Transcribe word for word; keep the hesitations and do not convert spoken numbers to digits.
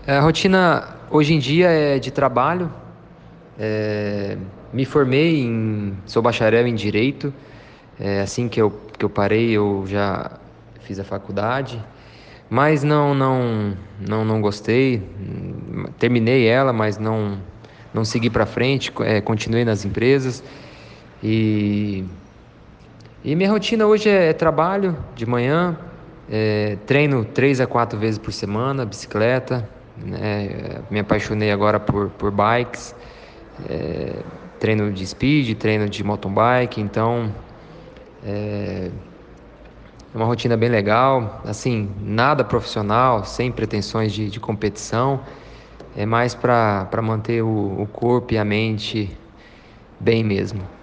A rotina hoje em dia é de trabalho. É, me formei em, sou bacharel em Direito. É, assim que eu, que eu parei, eu já fiz a faculdade, mas não, não, não, não gostei. Hum, Terminei ela, mas não, não segui para frente. co- é, continuei nas empresas e, e minha rotina hoje é, é trabalho de manhã, é, treino três a quatro vezes por semana, bicicleta, né? Me apaixonei agora por, por bikes, é, treino de speed, treino de mountain bike, então é uma rotina bem legal, assim, nada profissional, sem pretensões de, de competição, é mais para para manter o, o corpo e a mente bem mesmo.